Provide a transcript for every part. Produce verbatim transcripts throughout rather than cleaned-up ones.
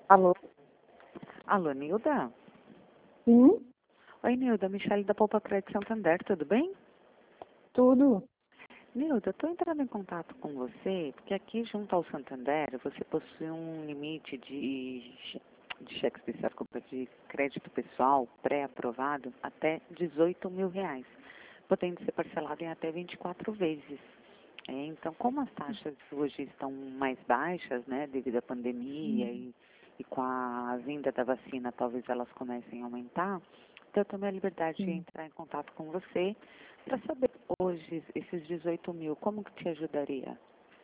Alô? Alô, Nilda? Sim, Oi, Nilda, Michele da Poupa Crédito Santander, tudo bem? tudo. Nilda, estou entrando em contato com você, porque aqui junto ao Santander você possui um limite de, che- de cheque especial, desculpa, de crédito pessoal pré-aprovado até dezoito mil reais, podendo ser parcelado em até vinte e quatro vezes. É, então, como as taxas hoje estão mais baixas, né, devido à pandemia e, e com a vinda da vacina, talvez elas comecem a aumentar, então eu tomei a liberdade de Sim. entrar em contato com você para saber hoje esses dezoito mil, como que te ajudaria?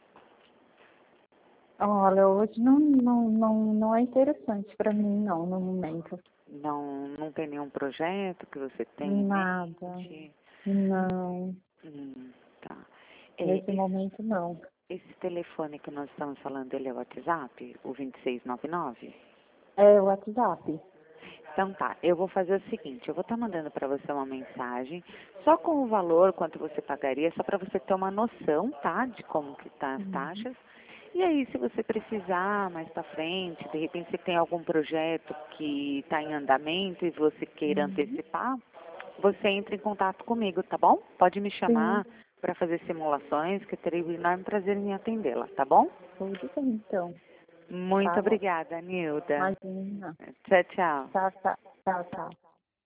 Olha, hoje não, não, não, não é interessante para mim, não, no momento. Não, não tem nenhum projeto que você tem em Nada. mente? Não. Hum, tá. É, Nesse momento, não. esse telefone que nós estamos falando, ele é o WhatsApp, o vinte e seis noventa e nove? É o WhatsApp. Então tá, eu vou fazer o seguinte, eu vou estar mandando para você uma mensagem, só com o valor, quanto você pagaria, só para você ter uma noção, tá, de como que tá as Uhum. taxas. E aí, se você precisar mais para frente, de repente você tem algum projeto que está em andamento e você queira Uhum. antecipar, você entra em contato comigo, tá bom? Pode me Sim, chamar para fazer simulações, que eu terei o enorme prazer em atendê-la, tá bom? tudo bem, então. Muito Tá bom. obrigada, Nilda. Imagina. Tchau, tchau. Tchau, tchau. Tchau, tchau.